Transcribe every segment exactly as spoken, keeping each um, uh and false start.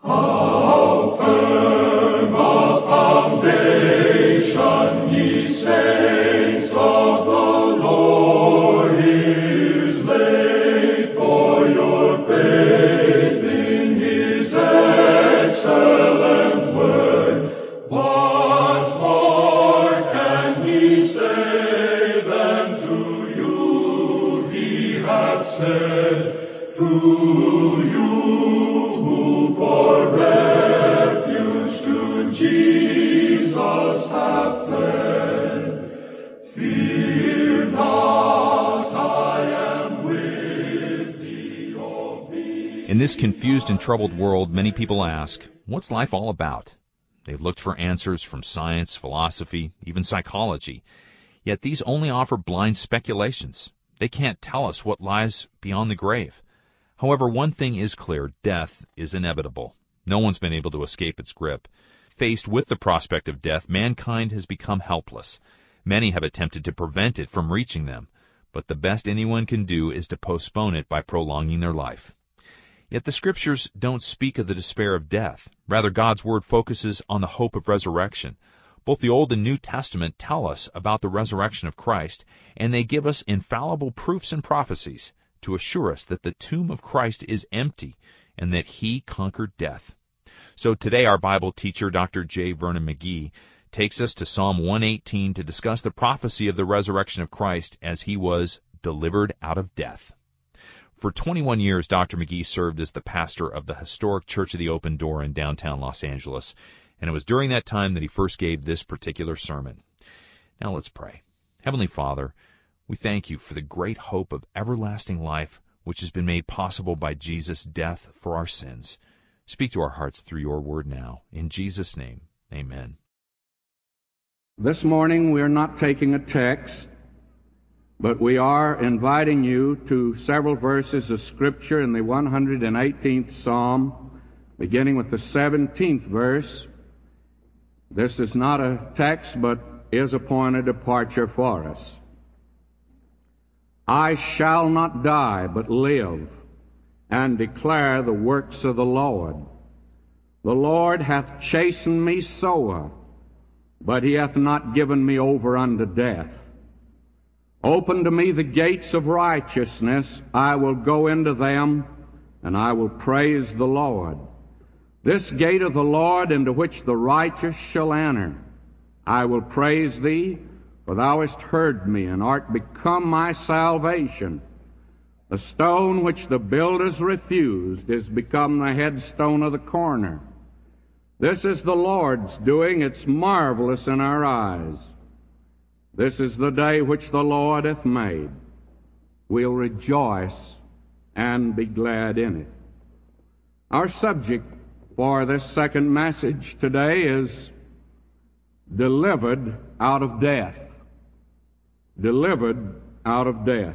How firm a foundation, ye saints of the Lord, is laid for your faith in His excellent word. What more can we say than to you He hath said, to you who for refuge to Jesus have fled? Fear not, I am with thee, O be. In this confused and troubled world, many people ask, what's life all about? They've looked for answers from science, philosophy, even psychology. Yet these only offer blind speculations. They can't tell us what lies beyond the grave. However, one thing is clear: death is inevitable. No one's been able to escape its grip. Faced with the prospect of death, mankind has become helpless. Many have attempted to prevent it from reaching them, but the best anyone can do is to postpone it by prolonging their life. Yet the Scriptures don't speak of the despair of death. Rather, God's Word focuses on the hope of resurrection. Both the Old and New Testament tell us about the resurrection of Christ, and they give us infallible proofs and prophecies to assure us that the tomb of Christ is empty and that He conquered death. So today our Bible teacher, Doctor J. Vernon McGee, takes us to Psalm one eighteen to discuss the prophecy of the resurrection of Christ as He was delivered out of death. For twenty-one years, Doctor McGee served as the pastor of the historic Church of the Open Door in downtown Los Angeles, and it was during that time that he first gave this particular sermon. Now let's pray. Heavenly Father, we thank You for the great hope of everlasting life which has been made possible by Jesus' death for our sins. Speak to our hearts through Your word now. In Jesus' name, amen. This morning we are not taking a text, but we are inviting you to several verses of Scripture in the one hundred eighteenth Psalm, beginning with the seventeenth verse. This is not a text, but is a point of departure for us. I shall not die, but live, and declare the works of the Lord. The Lord hath chastened me sore, but He hath not given me over unto death. Open to me the gates of righteousness, I will go into them, and I will praise the Lord. This gate of the Lord into which the righteous shall enter. I will praise Thee, for Thou hast heard me, and art become my salvation. The stone which the builders refused is become the headstone of the corner. This is the Lord's doing, it's marvelous in our eyes. This is the day which the Lord hath made. We'll rejoice and be glad in it. Our subject for this second message today is delivered out of death. Delivered out of death.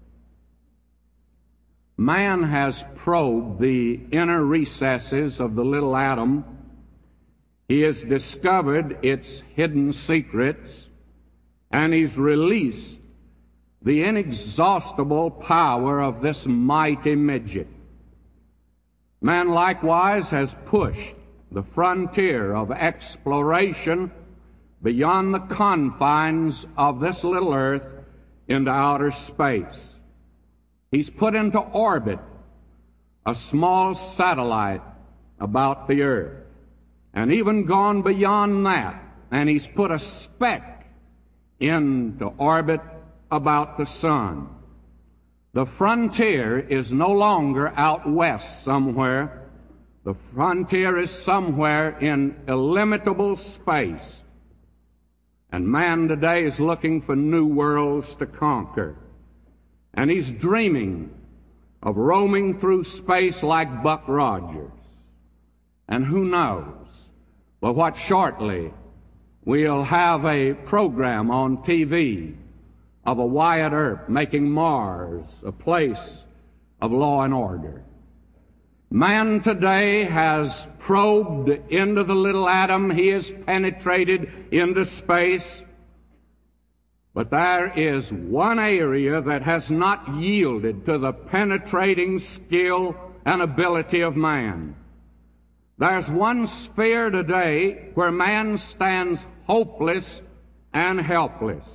Man has probed the inner recesses of the little atom. He has discovered its hidden secrets, and he's released the inexhaustible power of this mighty midget. Man likewise has pushed the frontier of exploration beyond the confines of this little earth into outer space. He's put into orbit a small satellite about the earth, and even gone beyond that, and he's put a speck into orbit about the sun. The frontier is no longer out west somewhere. The frontier is somewhere in illimitable space. And man today is looking for new worlds to conquer. And he's dreaming of roaming through space like Buck Rogers. And who knows, but what shortly we'll have a program on T V of a Wyatt Earp making Mars a place of law and order. Man today has probed into the little atom. He has penetrated into space. But there is one area that has not yielded to the penetrating skill and ability of man. There's one sphere today where man stands hopeless and helpless.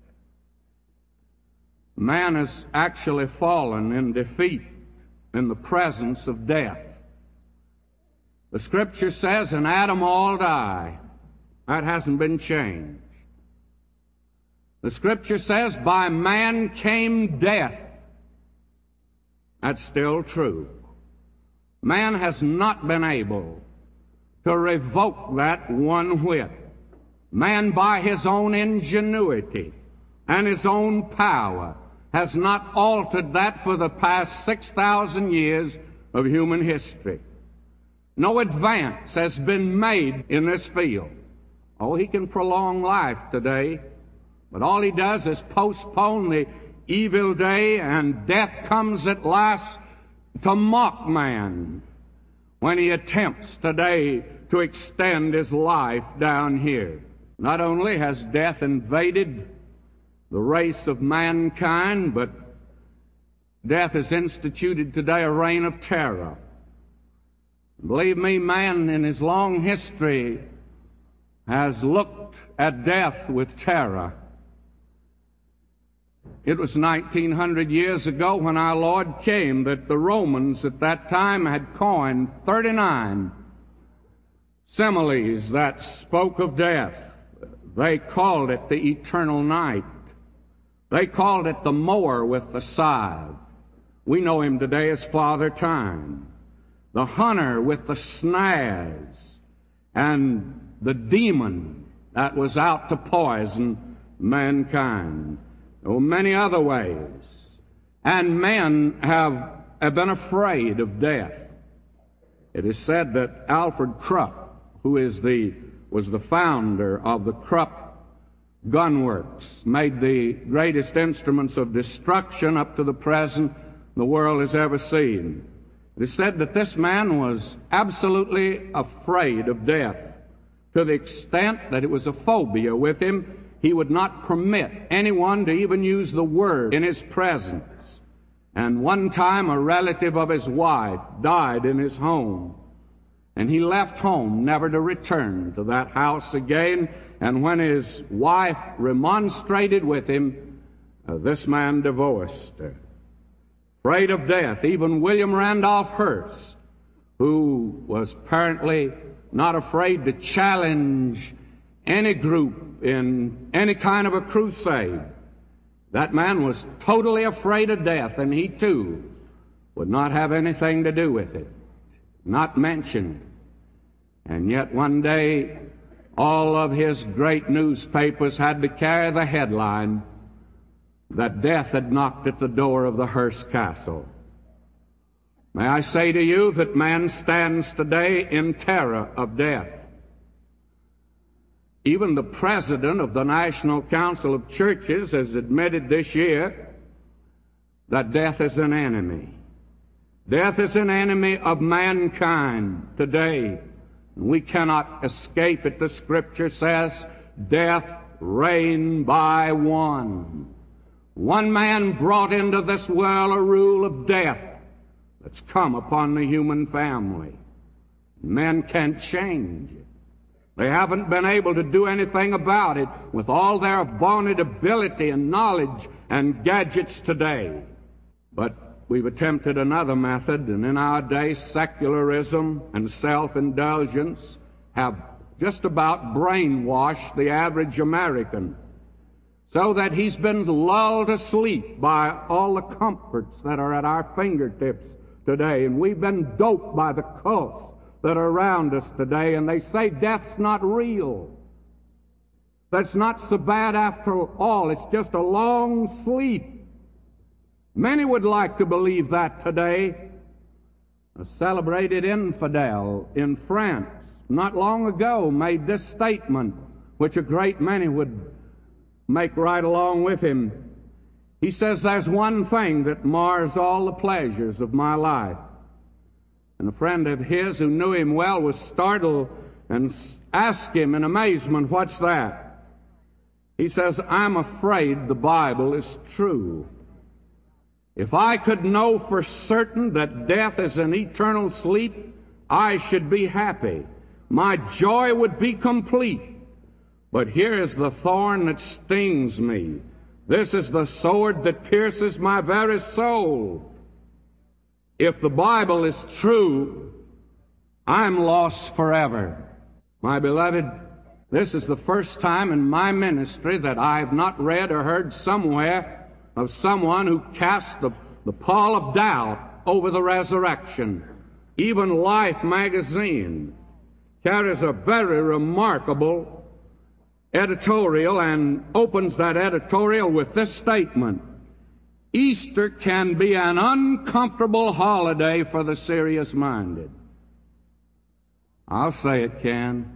Man has actually fallen in defeat in the presence of death. The Scripture says, in Adam all die. That hasn't been changed. The Scripture says, by man came death. That's still true. Man has not been able to revoke that one whit. Man, by his own ingenuity and his own power, has not altered that for the past six thousand years of human history. No advance has been made in this field. Oh, he can prolong life today, but all he does is postpone the evil day, and death comes at last to mock man when he attempts today to extend his life down here. Not only has death invaded the race of mankind, but death has instituted today a reign of terror. Believe me, man in his long history has looked at death with terror. It was nineteen hundred years ago when our Lord came that the Romans at that time had coined thirty-nine similes that spoke of death. They called it the eternal night. They called it the mower with the scythe. We know him today as Father Time. The hunter with the snares, and the demon that was out to poison mankind. Oh, many other ways. And men have, have been afraid of death. It is said that Alfred Krupp, who is the, was the founder of the Krupp Gunworks, made the greatest instruments of destruction up to the present the world has ever seen. It is said that this man was absolutely afraid of death, to the extent that it was a phobia with him. He would not permit anyone to even use the word in his presence. And one time a relative of his wife died in his home, and he left home never to return to that house again. And when his wife remonstrated with him, uh, this man divorced her. Afraid of death. Even William Randolph Hearst, who was apparently not afraid to challenge any group in any kind of a crusade, that man was totally afraid of death, and he too would not have anything to do with it, not mention it. And yet one day all of his great newspapers had to carry the headline that death had knocked at the door of the Hearst Castle. May I say to you that man stands today in terror of death. Even the president of the National Council of Churches has admitted this year that death is an enemy. Death is an enemy of mankind today. We cannot escape it. The Scripture says, death reigned by one. One man brought into this world a rule of death that's come upon the human family. Men can't change it. They haven't been able to do anything about it with all their vaunted ability and knowledge and gadgets today. But we've attempted another method, and in our day, secularism and self-indulgence have just about brainwashed the average American, so that he's been lulled asleep by all the comforts that are at our fingertips today. And we've been doped by the cults that are around us today, and they say death's not real. That's not so bad after all. It's just a long sleep. Many would like to believe that today. A celebrated infidel in France not long ago made this statement, which a great many would make right along with him. He says, there's one thing that mars all the pleasures of my life. And a friend of his who knew him well was startled and asked him in amazement, what's that? He says, I'm afraid the Bible is true. If I could know for certain that death is an eternal sleep, I should be happy. My joy would be complete. But here is the thorn that stings me. This is the sword that pierces my very soul. If the Bible is true, I'm lost forever. My beloved, this is the first time in my ministry that I have not read or heard somewhere of someone who cast the, the pall of doubt over the resurrection. Even Life magazine carries a very remarkable editorial and opens that editorial with this statement: Easter can be an uncomfortable holiday for the serious-minded. I'll say it can.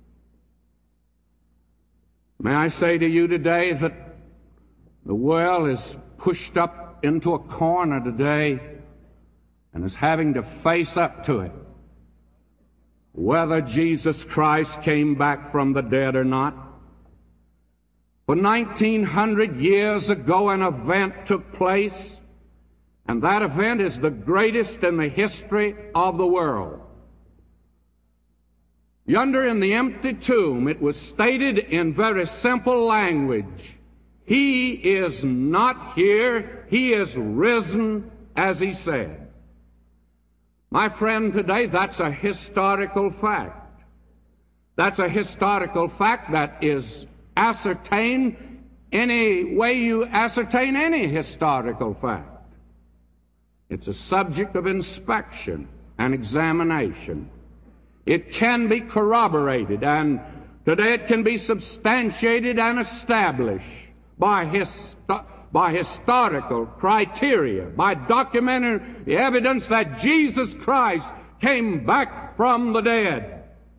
May I say to you today that the world is pushed up into a corner today and is having to face up to it, whether Jesus Christ came back from the dead or not. For nineteen hundred years ago, an event took place, and that event is the greatest in the history of the world. Yonder in the empty tomb, it was stated in very simple language, He is not here, He is risen, as He said. My friend, today, that's a historical fact. That's a historical fact that is ascertained any way you ascertain any historical fact. It's a subject of inspection and examination. It can be corroborated, and today it can be substantiated and established by, histo- by historical criteria, by documentary evidence that Jesus Christ came back from the dead.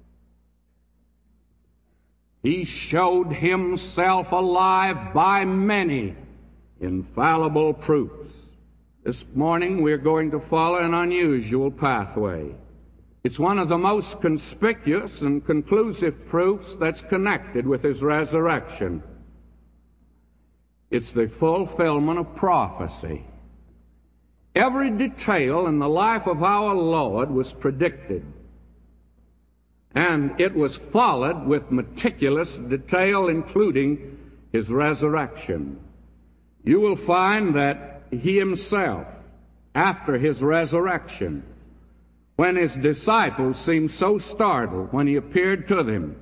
He showed Himself alive by many infallible proofs. This morning we're going to follow an unusual pathway. It's one of the most conspicuous and conclusive proofs that's connected with His resurrection. It's the fulfillment of prophecy. Every detail in the life of our Lord was predicted, and it was followed with meticulous detail, including His resurrection. You will find that He Himself, after His resurrection, when His disciples seemed so startled when He appeared to them,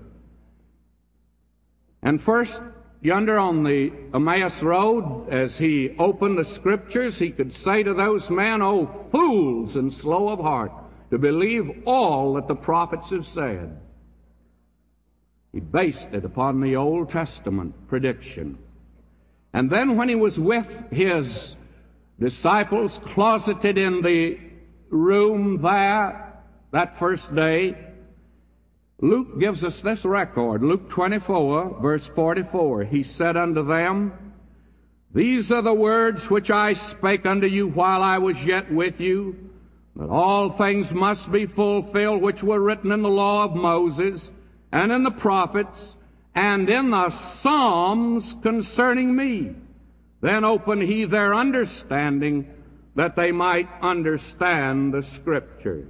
and first, yonder on the Emmaus Road, as He opened the Scriptures, He could say to those men, "O fools and slow of heart, to believe all that the prophets have said." He based it upon the Old Testament prediction. And then when He was with His disciples closeted in the room there that first day, Luke gives us this record. Luke twenty-four, verse forty-four. He said unto them, "These are the words which I spake unto you while I was yet with you, that all things must be fulfilled which were written in the law of Moses, and in the prophets, and in the Psalms concerning me. Then opened He their understanding, that they might understand the Scriptures."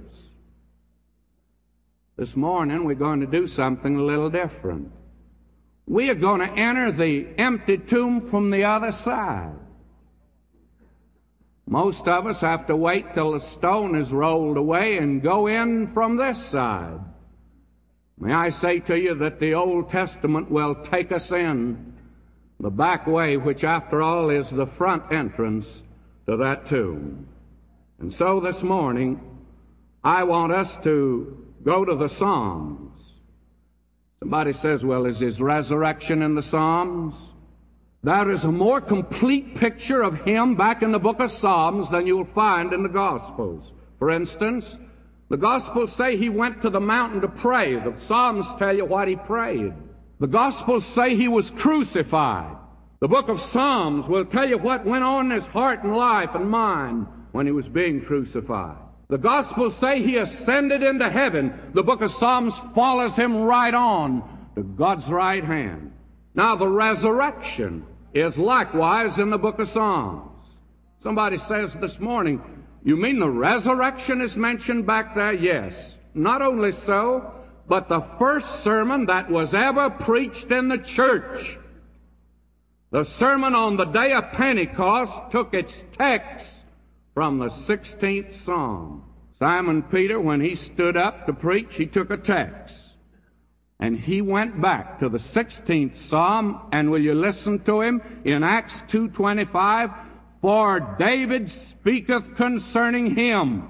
This morning we're going to do something a little different. We are going to enter the empty tomb from the other side. Most of us have to wait till the stone is rolled away and go in from this side. May I say to you that the Old Testament will take us in the back way, which after all is the front entrance to that tomb. And so this morning, I want us to go to the Psalms. Somebody says, "Well, is His resurrection in the Psalms?" There is a more complete picture of Him back in the book of Psalms than you'll find in the Gospels. For instance, the Gospels say He went to the mountain to pray. The Psalms tell you what He prayed. The Gospels say He was crucified. The book of Psalms will tell you what went on in His heart and life and mind when He was being crucified. The Gospels say He ascended into heaven. The book of Psalms follows Him right on to God's right hand. Now, the resurrection is likewise in the book of Psalms. Somebody says this morning, "You mean the resurrection is mentioned back there?" Yes. not only so, but the first sermon that was ever preached in the church. The sermon on the day of Pentecost took its text from the sixteenth Psalm. Simon Peter, when he stood up to preach, he took a text. And he went back to the sixteenth Psalm, and will you listen to him? In Acts two twenty-five, for David speaketh concerning him,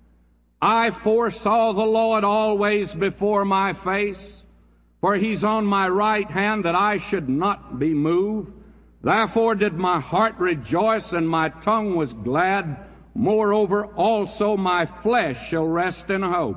I foresaw the Lord always before my face, for he's on my right hand that I should not be moved. Therefore did my heart rejoice, and my tongue was glad. Moreover also my flesh shall rest in hope.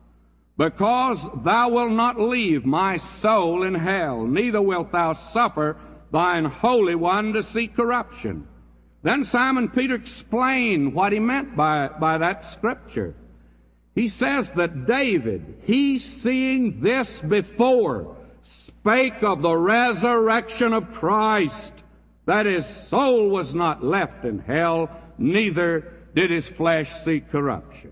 Because thou wilt not leave my soul in hell, neither wilt thou suffer thine Holy One to see corruption. Then Simon Peter explained what he meant by, by that scripture. He says that David, he seeing this before, spake of the resurrection of Christ, that his soul was not left in hell, neither did his flesh see corruption.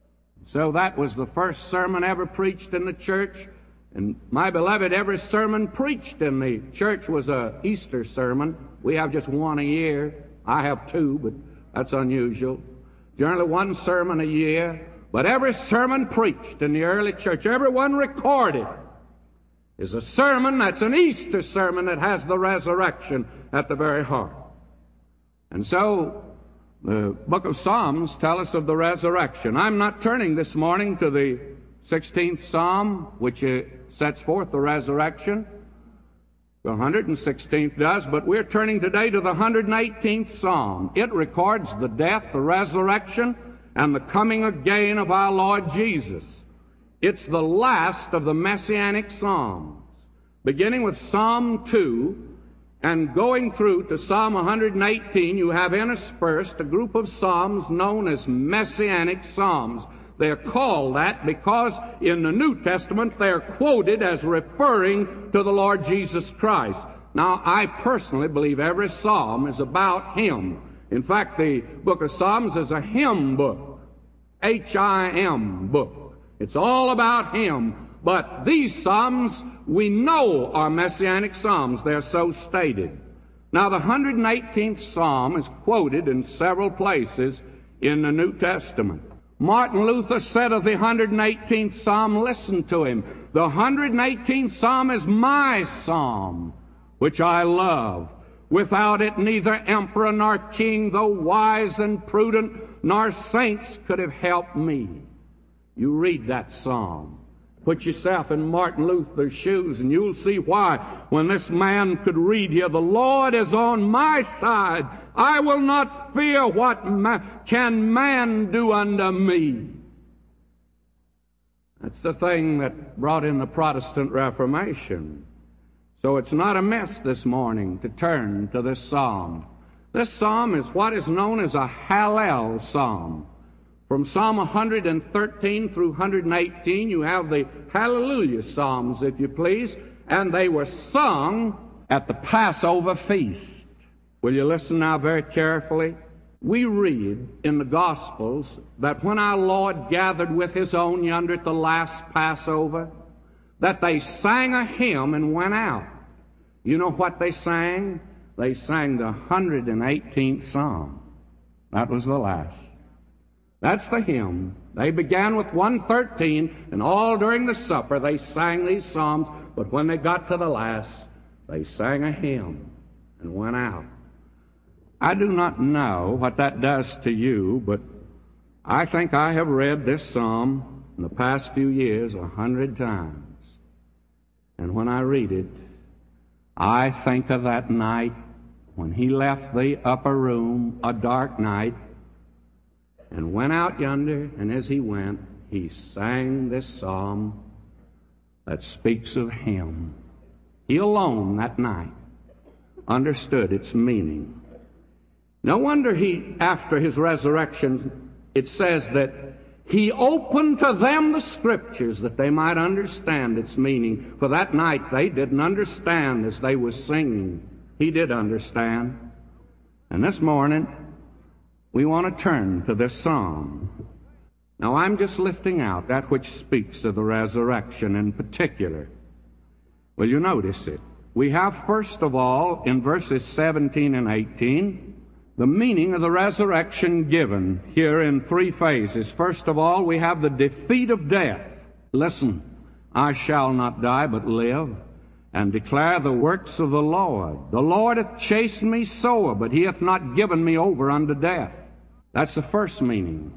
So that was the first sermon ever preached in the church. And my beloved, every sermon preached in the church was a Easter sermon. We have just one a year. I have two, but that's unusual. Generally one sermon a year. But every sermon preached in the early church, every one recorded, is a sermon that's an Easter sermon that has the resurrection at the very heart. And so the book of Psalms tell us of the resurrection. I'm not turning this morning to the sixteenth Psalm, which sets forth the resurrection. The one hundred sixteenth does, but we're turning today to the one hundred eighteenth Psalm. It records the death, the resurrection, and the coming again of our Lord Jesus. It's the last of the Messianic Psalms, beginning with Psalm two, and going through to Psalm one hundred eighteen, you have interspersed a group of psalms known as Messianic Psalms. They're called that because in the New Testament they're quoted as referring to the Lord Jesus Christ. Now, I personally believe every psalm is about Him. In fact, the book of Psalms is a hymn book, H I M book. It's all about Him. But these psalms we know are Messianic psalms. They're so stated. Now, the one hundred eighteenth Psalm is quoted in several places in the New Testament. Martin Luther said of the one hundred eighteenth Psalm, listen to him, the one hundred eighteenth Psalm is my psalm, which I love. Without it neither emperor nor king, though wise and prudent, nor saints could have helped me. You read that psalm. Put yourself in Martin Luther's shoes, and you'll see why. When this man could read here, the Lord is on my side. I will not fear what ma- can man do unto me. That's the thing that brought in the Protestant Reformation. So it's not amiss this morning to turn to this psalm. This psalm is what is known as a Hallel psalm. From Psalm one hundred thirteen through one hundred eighteen, you have the Hallelujah Psalms, if you please, and they were sung at the Passover feast. Will you listen now very carefully? We read in the Gospels that when our Lord gathered with His own yonder at the last Passover, that they sang a hymn and went out. You know what they sang? They sang the one hundred eighteenth Psalm. That was the last. That's the hymn. They began with one thirteen, and all during the supper they sang these psalms, but when they got to the last, they sang a hymn and went out. I do not know what that does to you, but I think I have read this psalm in the past few years a hundred times. And when I read it, I think of that night when He left the upper room, a dark night, and went out yonder, and as He went, He sang this psalm that speaks of Him. He alone that night understood its meaning. No wonder He, after His resurrection, it says that He opened to them the Scriptures that they might understand its meaning. For that night they didn't understand as they were singing. He did understand. And this morning, we want to turn to this psalm. Now, I'm just lifting out that which speaks of the resurrection in particular. Will you notice it? We have, first of all, in verses seventeen and eighteen, the meaning of the resurrection given here in three phases. First of all, we have the defeat of death. Listen, I shall not die but live, and declare the works of the Lord. The Lord hath chastened me sore, but he hath not given me over unto death. That's the first meaning.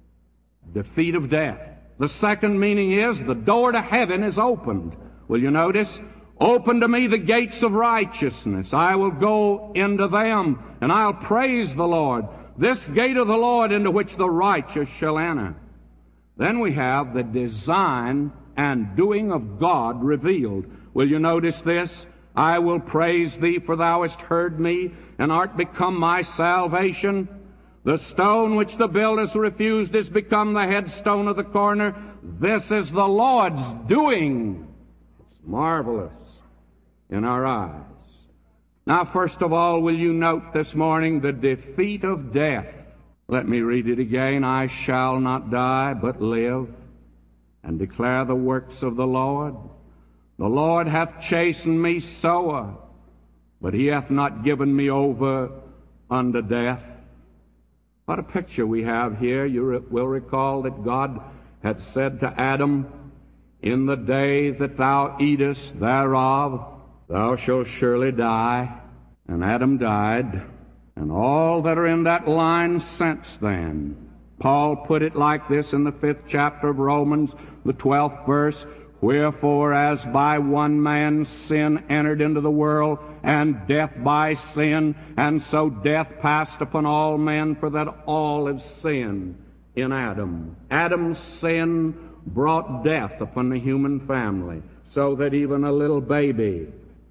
Defeat of death. The second meaning is the door to heaven is opened. Will you notice? Open to me the gates of righteousness. I will go into them, and I'll praise the Lord. This gate of the Lord into which the righteous shall enter. Then we have the design and doing of God revealed. Will you notice this? I will praise thee, for thou hast heard me, and art become my salvation. The stone which the builders refused is become the headstone of the corner. This is the Lord's doing. It's marvelous in our eyes. Now, first of all, will you note this morning the defeat of death? Let me read it again. I shall not die, but live, and declare the works of the Lord. The Lord hath chastened me sore, but he hath not given me over unto death. What a picture we have here. You will recall that God had said to Adam, in the day that thou eatest thereof, thou shalt surely die. And Adam died, and all that are in that line since then. Paul put it like this in the fifth chapter of Romans, the twelfth verse, wherefore as by one man sin entered into the world, and death by sin, and so death passed upon all men, for that all have sinned in Adam. Adam's sin brought death upon the human family, so that even a little baby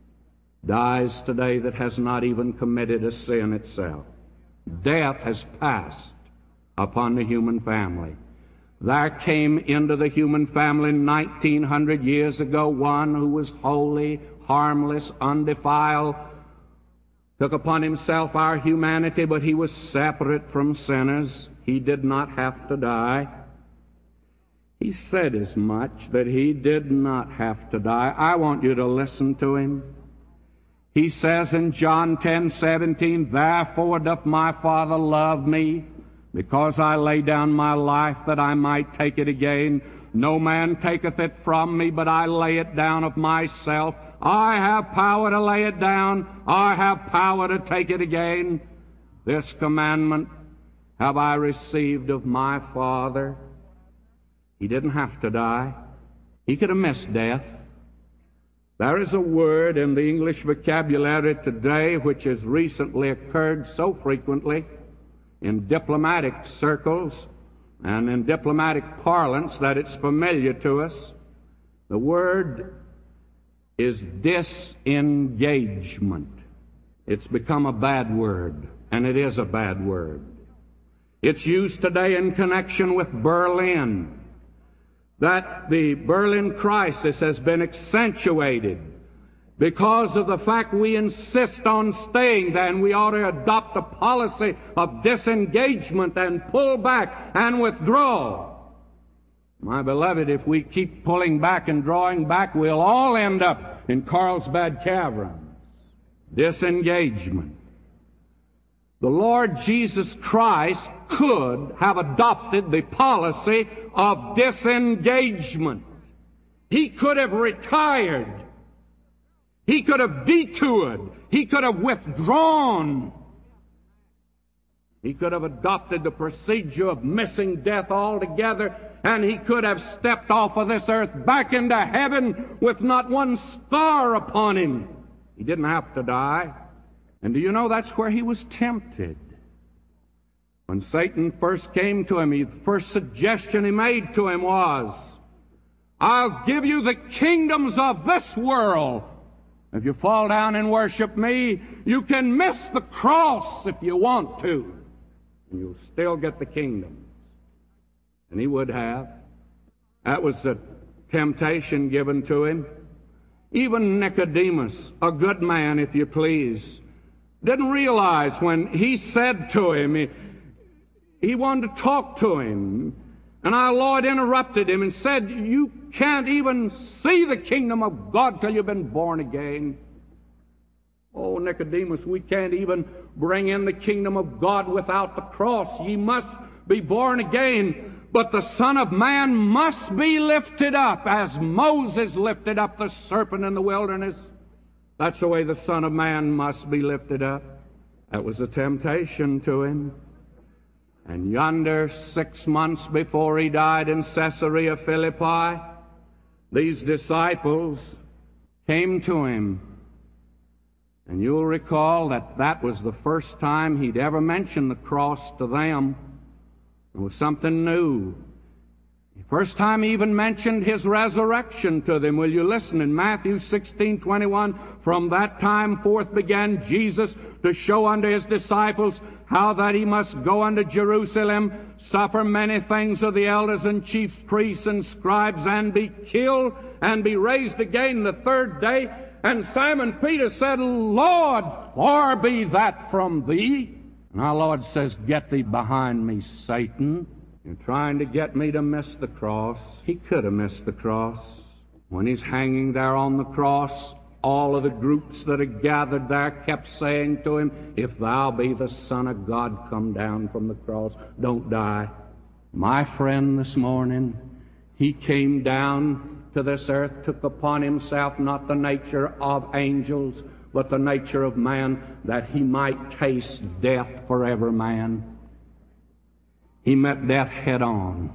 dies today that has not even committed a sin itself. Death has passed upon the human family. There came into the human family nineteen hundred years ago one who was holy, harmless, undefiled, took upon himself our humanity, but he was separate from sinners. He did not have to die. He said as much, that he did not have to die. I want you to listen to him. He says in John ten seventeen, therefore doth my Father love me, because I lay down my life that I might take it again. No man taketh it from me, but I lay it down of myself. I have power to lay it down. I have power to take it again. This commandment have I received of my Father. He didn't have to die. He could have missed death. There is a word in the English vocabulary today which has recently occurred so frequently in diplomatic circles and in diplomatic parlance that it's familiar to us. The word is disengagement. It's become a bad word, and it is a bad word. It's used today in connection with Berlin, that the Berlin crisis has been accentuated because of the fact we insist on staying there, and we ought to adopt a policy of disengagement and pull back and withdraw. My beloved, if we keep pulling back and drawing back, we'll all end up in Carlsbad Caverns. Disengagement. The Lord Jesus Christ could have adopted the policy of disengagement. He could have retired. He could have detoured. He could have withdrawn. He could have adopted the procedure of missing death altogether, and he could have stepped off of this earth back into heaven with not one scar upon him. He didn't have to die. And do you know that's where he was tempted? When Satan first came to him, the first suggestion he made to him was, I'll give you the kingdoms of this world. If you fall down and worship me, you can miss the cross if you want to, and you'll still get the kingdom. And he would have. That was the temptation given to him. Even Nicodemus, a good man, if you please, didn't realize when he said to him, he, he wanted to talk to him, And our Lord interrupted him and said, you can't even see the kingdom of God till you've been born again. Oh, Nicodemus, we can't even bring in the kingdom of God without the cross. Ye must be born again. But the Son of Man must be lifted up as Moses lifted up the serpent in the wilderness. That's the way the Son of Man must be lifted up. That was a temptation to him. And yonder, six months before he died in Caesarea Philippi, these disciples came to him. And you'll recall that that was the first time he'd ever mentioned the cross to them. It was something new. The first time he even mentioned his resurrection to them. Will you listen? In Matthew sixteen twenty-one, from that time forth began Jesus to show unto his disciples how that he must go unto Jerusalem, suffer many things of the elders and chief priests and scribes, and be killed, and be raised again the third day. And Simon Peter said, Lord, far be that from thee. And our Lord says, get thee behind me, Satan. You're trying to get me to miss the cross. He could have missed the cross. When he's hanging there on the cross, all of the groups that had gathered there kept saying to him, if thou be the Son of God, come down from the cross. Don't die. My friend, this morning, he came down to this earth, took upon himself not the nature of angels, but the nature of man, that he might taste death for every man. He met death head on.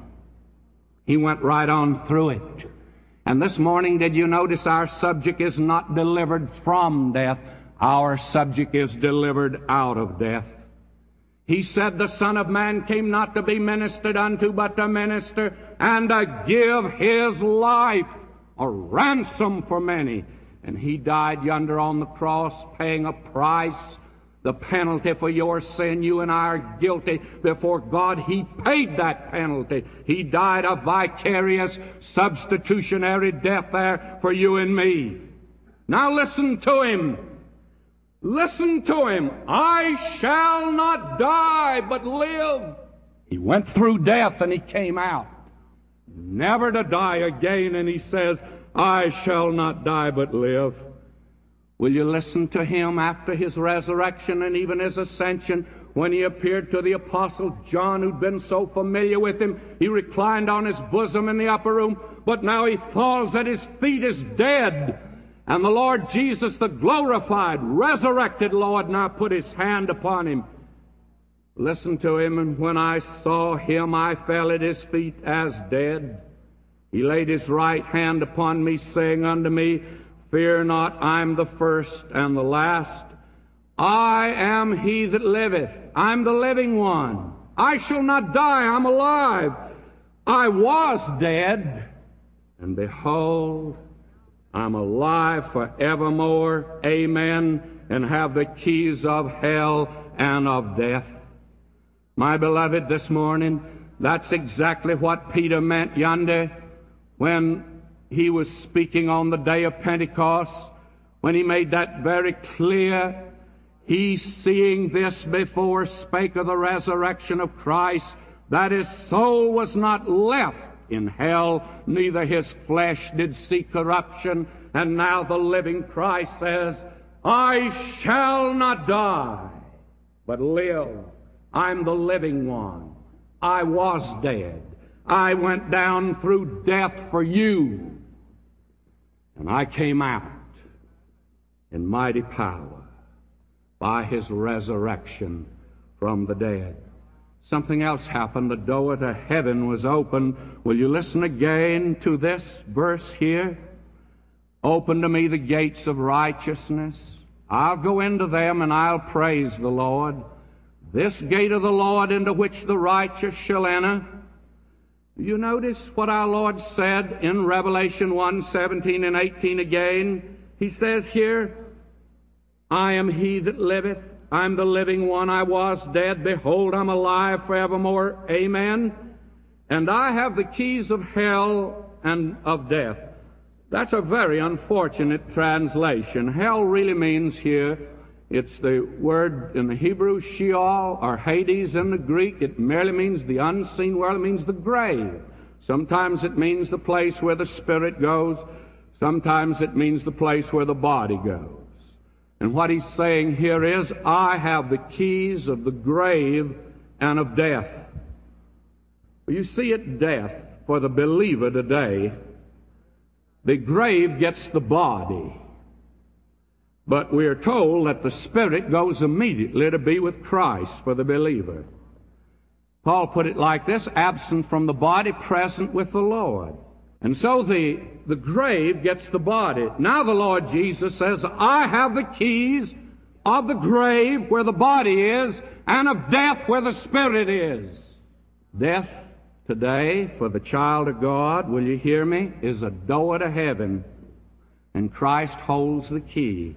He went right on through it. And this morning, did you notice our subject is not delivered from death? Our subject is delivered out of death. He said the Son of Man came not to be ministered unto, but to minister and to give his life a ransom for many. And he died yonder on the cross, paying a price, the penalty for your sin. You and I are guilty before God. He paid that penalty. He died a vicarious, substitutionary death there for you and me. Now listen to him. Listen to him. I shall not die, but live. He went through death and he came out, never to die again. And he says, I shall not die, but live. Will you listen to him after his resurrection and even his ascension? When he appeared to the Apostle John, who'd been so familiar with him, he reclined on his bosom in the upper room, but now he falls at his feet as dead. And the Lord Jesus, the glorified, resurrected Lord, now put his hand upon him. Listen to him. And when I saw him, I fell at his feet as dead. He laid his right hand upon me, saying unto me, fear not, I'm the first and the last. I am he that liveth. I'm the living one. I shall not die. I'm alive. I was dead, and behold, I'm alive forevermore. Amen. And have the keys of hell and of death. My beloved, this morning, that's exactly what Peter meant yonder when he was speaking on the day of Pentecost, when he made that very clear. He, seeing this before, spake of the resurrection of Christ, that his soul was not left in hell, neither his flesh did see corruption. And now the living Christ says, I shall not die, but live. I'm the living one. I was dead. I went down through death for you. And I came out in mighty power by his resurrection from the dead. Something else happened. The door to heaven was opened. Will you listen again to this verse here? Open to me the gates of righteousness. I'll go into them and I'll praise the Lord. This gate of the Lord into which the righteous shall enter. You notice what our Lord said in Revelation one, seventeen and eighteen again. He says here, I am he that liveth. I'm the living one. I was dead. Behold, I'm alive forevermore. Amen. And I have the keys of hell and of death. That's a very unfortunate translation. Hell really means here It's the word in the Hebrew, Sheol, or Hades in the Greek. It merely means the unseen world. It means the grave. Sometimes it means the place where the spirit goes. Sometimes it means the place where the body goes. And what he's saying here is, I have the keys of the grave and of death. Well, you see, at death, for the believer today, the grave gets the body. But we are told that the spirit goes immediately to be with Christ for the believer. Paul put it like this, absent from the body, present with the Lord. And so the, the grave gets the body. Now the Lord Jesus says, I have the keys of the grave where the body is, and of death where the spirit is. Death today for the child of God, will you hear me, is a door to heaven, and Christ holds the key.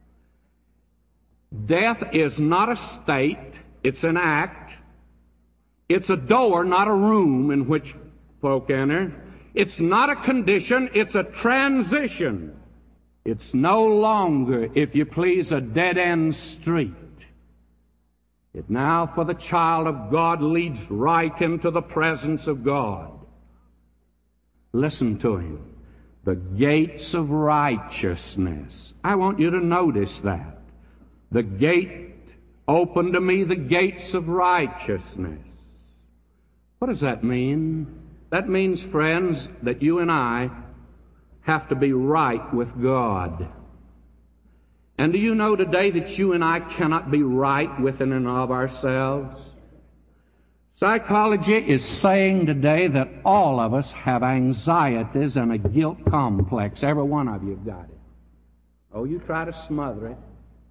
Death is not a state, it's an act. It's a door, not a room in which folk enter. It's not a condition, it's a transition. It's no longer, if you please, a dead-end street. It now, for the child of God, leads right into the presence of God. Listen to him. The gates of righteousness. I want you to notice that. The gate, open to me the gates of righteousness. What does that mean? That means, friends, that you and I have to be right with God. And do you know today that you and I cannot be right within and of ourselves? Psychology is saying today that all of us have anxieties and a guilt complex. Every one of you have got it. Oh, you try to smother it.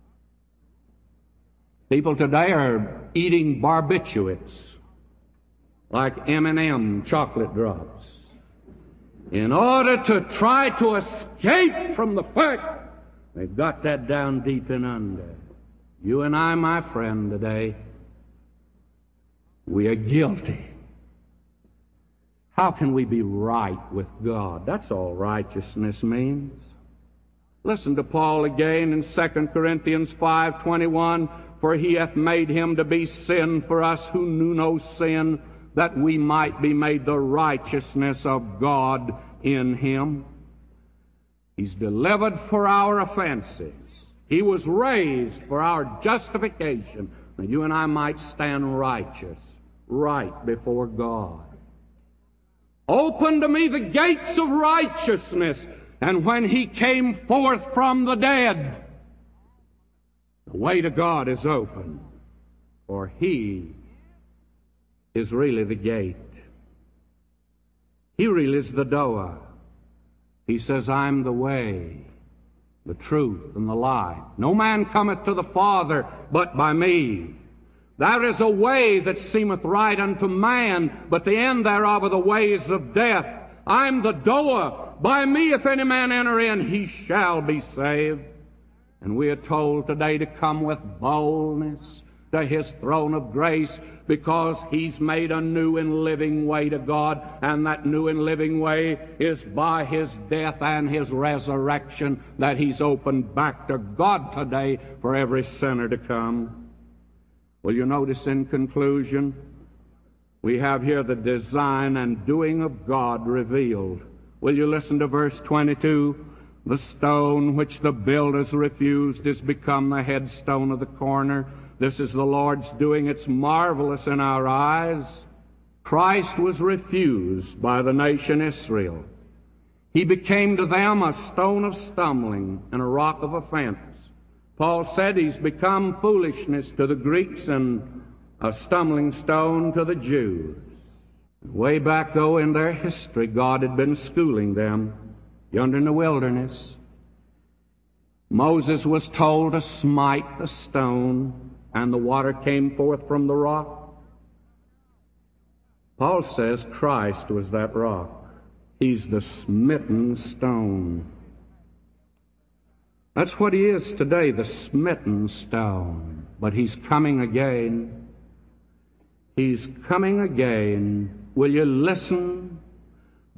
People today are eating barbiturates, like M and M chocolate drops, in order to try to escape from the fact they've got that down deep and under. You and I, my friend, today, we are guilty. How can we be right with God? That's all righteousness means. Listen to Paul again in Second Corinthians five twenty-one. For he hath made him to be sin for us who knew no sin, that we might be made the righteousness of God in him. He's delivered for our offenses. He was raised for our justification, that you and I might stand righteous, right before God. Open to me the gates of righteousness. And when he came forth from the dead, the way to God is open, for he is really the gate. He really is the door. He says, I'm the way, the truth, and the life. No man cometh to the Father but by me. There is a way that seemeth right unto man, but the end thereof are the ways of death. I'm the door. By me, if any man enter in, he shall be saved. And we are told today to come with boldness to his throne of grace, because he's made a new and living way to God, and that new and living way is by his death and his resurrection that he's opened back to God today for every sinner to come. Will you notice in conclusion, we have here the design and doing of God revealed. Will you listen to verse twenty-two? The stone which the builders refused is become the headstone of the corner. This is the Lord's doing. It's marvelous in our eyes. Christ was refused by the nation Israel. He became to them a stone of stumbling and a rock of offense. Paul said he's become foolishness to the Greeks and a stumbling stone to the Jews. Way back, though, in their history, God had been schooling them. Yonder in the wilderness, Moses was told to smite the stone, and the water came forth from the rock. Paul says Christ was that rock. He's the smitten stone. That's what he is today, the smitten stone. But he's coming again. He's coming again. Will you listen?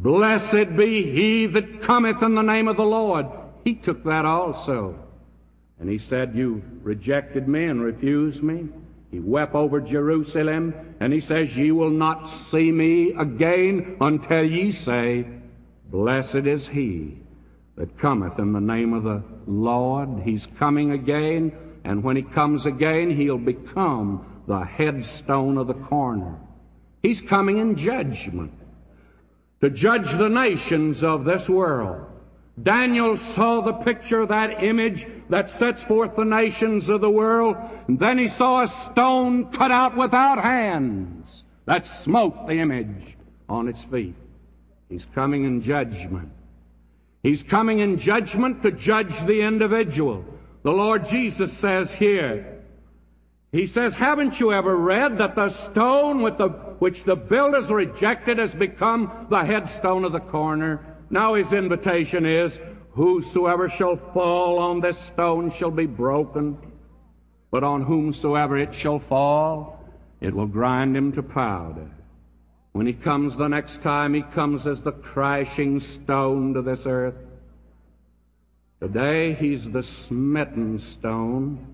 Blessed be he that cometh in the name of the Lord. He took that also. And he said, you rejected me and refused me. He wept over Jerusalem, and he says, ye will not see me again until ye say, blessed is he that cometh in the name of the Lord. He's coming again, and when he comes again, he'll become the headstone of the corner. He's coming in judgment to judge the nations of this world. Daniel saw the picture of that image that sets forth the nations of the world, and then he saw a stone cut out without hands that smote the image on its feet. He's coming in judgment. He's coming in judgment to judge the individual. The Lord Jesus says here, He says, haven't you ever read that the stone with the, which the builders rejected has become the headstone of the corner? Now his invitation is, whosoever shall fall on this stone shall be broken, but on whomsoever it shall fall, it will grind him to powder. When he comes the next time, he comes as the crashing stone to this earth. Today he's the smitten stone,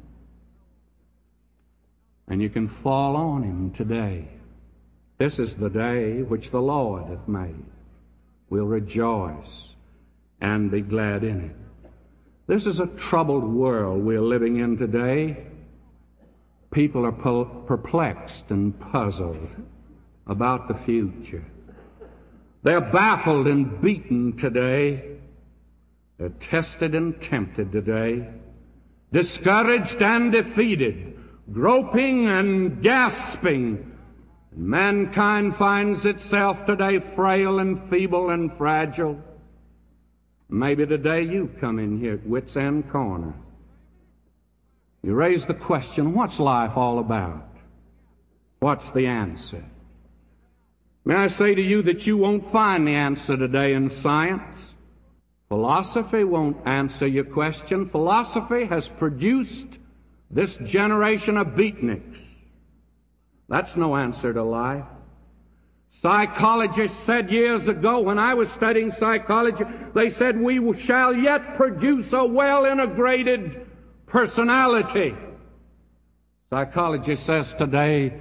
and you can fall on him today. This is the day which the Lord hath made. We'll rejoice and be glad in it. This is a troubled world we're living in today. People are perplexed and puzzled about the future. They're baffled and beaten today. They're tested and tempted today. Discouraged and defeated. Groping and gasping. Mankind finds itself today frail and feeble and fragile. Maybe today you come in here at wit's end corner. You raise the question, what's life all about? What's the answer? May I say to you that you won't find the answer today in science. Philosophy won't answer your question. Philosophy has produced this generation of beatniks. That's no answer to life. Psychologists said years ago, when I was studying psychology, they said we shall yet produce a well-integrated personality. Psychology says today,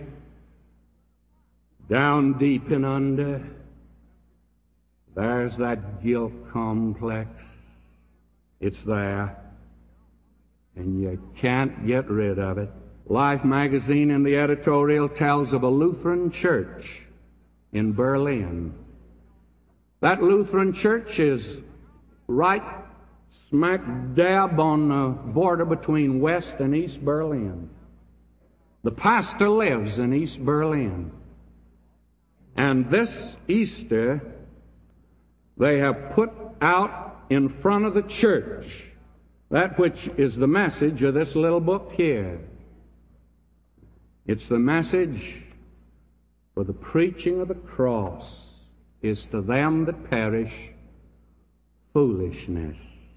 down deep and under, there's that guilt complex. It's there, and you can't get rid of it. Life magazine in the editorial tells of a Lutheran church in Berlin. That Lutheran church is right smack dab on the border between West and East Berlin. The pastor lives in East Berlin. And this Easter, they have put out in front of the church that which is the message of this little book here. It's the message, for the preaching of the cross is to them that perish foolishness.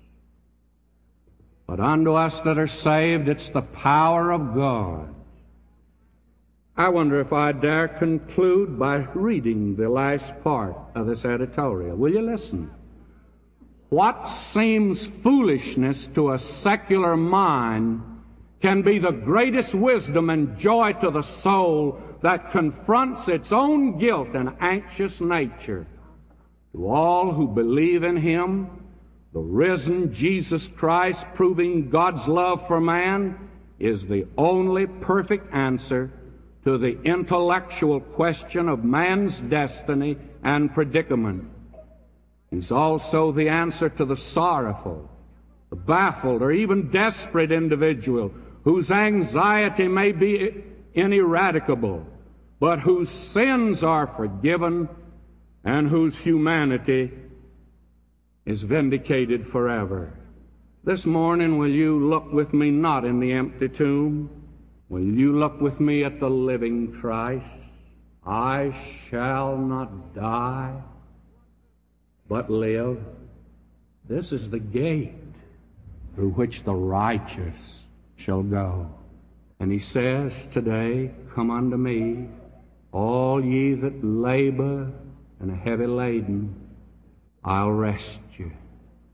But unto us that are saved, it's the power of God. I wonder if I dare conclude by reading the last part of this editorial. Will you listen? What seems foolishness to a secular mind can be the greatest wisdom and joy to the soul that confronts its own guilt and anxious nature. To all who believe in Him, the risen Jesus Christ, proving God's love for man, is the only perfect answer to the intellectual question of man's destiny and predicament. He's also the answer to the sorrowful, the baffled, or even desperate individual whose anxiety may be ineradicable, but whose sins are forgiven and whose humanity is vindicated forever. This morning, will you look with me not in the empty tomb? Will you look with me at the living Christ? I shall not die, but live. This is the gate through which the righteous shall go. And He says today, come unto me, all ye that labor and are heavy laden, I'll rest you.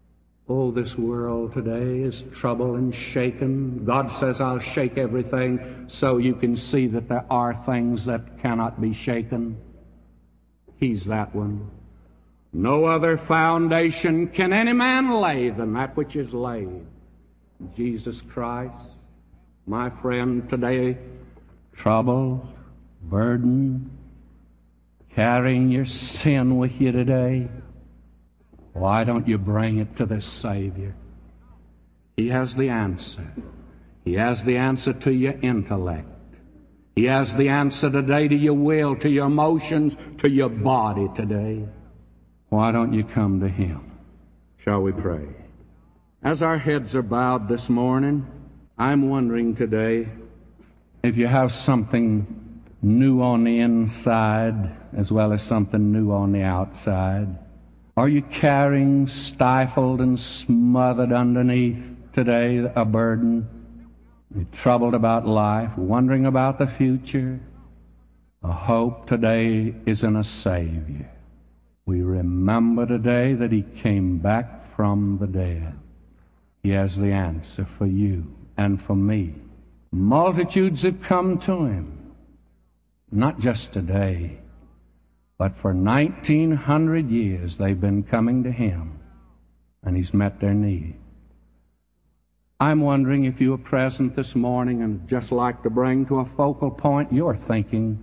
Oh, this world today is troubled and shaken. God says, I'll shake everything so you can see that there are things that cannot be shaken. He's that one. No other foundation can any man lay than that which is laid. Jesus Christ, my friend, today, troubled, burdened, carrying your sin with you today. Why don't you bring it to this Savior? He has the answer. He has the answer to your intellect. He has the answer today to your will, to your emotions, to your body today. Why don't you come to Him? Shall we pray? As our heads are bowed this morning, I'm wondering today if you have something new on the inside as well as something new on the outside. Are you carrying, stifled and smothered underneath today, a burden? You're troubled about life, wondering about the future. A hope today is in a Savior. We remember today that He came back from the dead. He has the answer for you and for me. Multitudes have come to Him, not just today, but for nineteen hundred years they've been coming to Him, and He's met their need. I'm wondering if you are present this morning and just like to bring to a focal point your thinking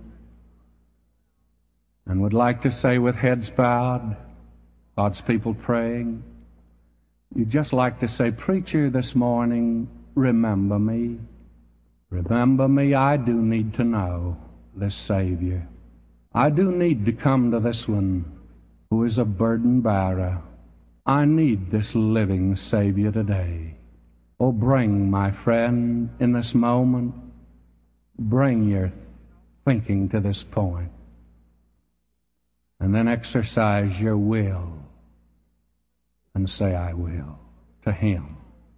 and would like to say with heads bowed, God's people praying, you'd just like to say, Preacher, this morning, remember me. Remember me, I do need to know this Savior. I do need to come to this one who is a burden bearer. I need this living Savior today. Oh, bring, my friend, in this moment, bring your thinking to this point, and then exercise your will and say, I will, to Him.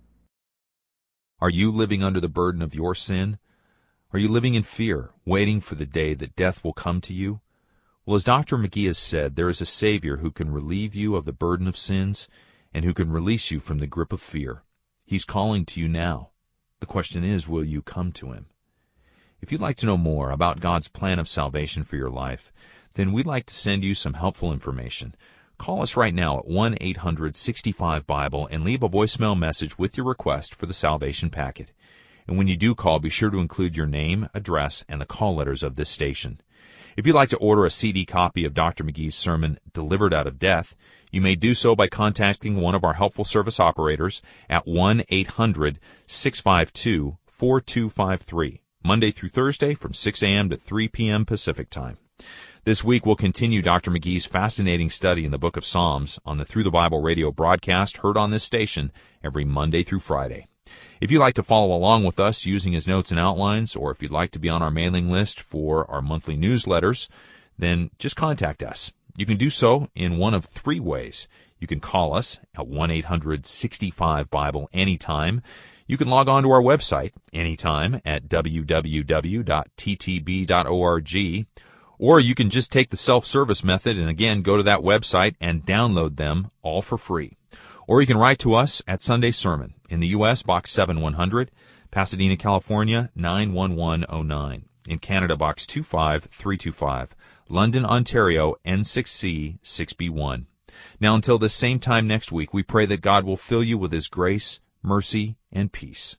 Are you living under the burden of your sin? Are you living in fear, waiting for the day that death will come to you? Well, as Doctor McGee has said, there is a Savior who can relieve you of the burden of sins and who can release you from the grip of fear. He's calling to you now. The question is, will you come to Him? If you'd like to know more about God's plan of salvation for your life, then we'd like to send you some helpful information. Call us right now at one eight hundred sixty-five Bible and leave a voicemail message with your request for the salvation packet. And when you do call, be sure to include your name, address, and the call letters of this station. If you'd like to order a C D copy of Doctor McGee's sermon, Delivered Out of Death, you may do so by contacting one of our helpful service operators at one eight hundred six five two four two five three, Monday through Thursday from six a.m. to three p.m. Pacific Time. This week we'll continue Doctor McGee's fascinating study in the book of Psalms on the Through the Bible radio broadcast heard on this station every Monday through Friday. If you'd like to follow along with us using his notes and outlines, or if you'd like to be on our mailing list for our monthly newsletters, then just contact us. You can do so in one of three ways. You can call us at one eight hundred sixty-five Bible anytime. You can log on to our website anytime at w w w dot t t b dot org. Or you can just take the self-service method and again go to that website and download them all for free. Or you can write to us at Sunday Sermon in the U S Box seven one hundred, Pasadena, California nine one one oh nine. In Canada, Box two five three two five, London, Ontario N six C six B one. Now until this same time next week, we pray that God will fill you with His grace, mercy, and peace.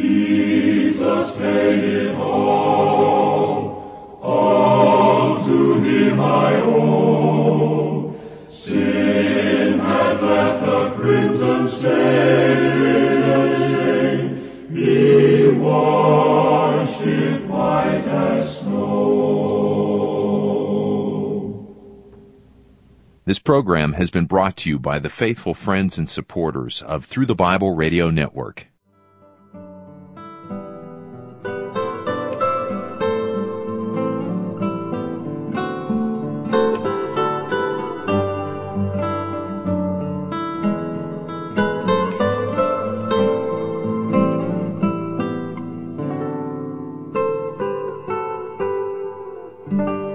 Jesus made it all. All to Him I owe. Sin had left a crimson stain. He washed it white as snow. This program has been brought to you by the faithful friends and supporters of Through the Bible Radio Network. Thank you.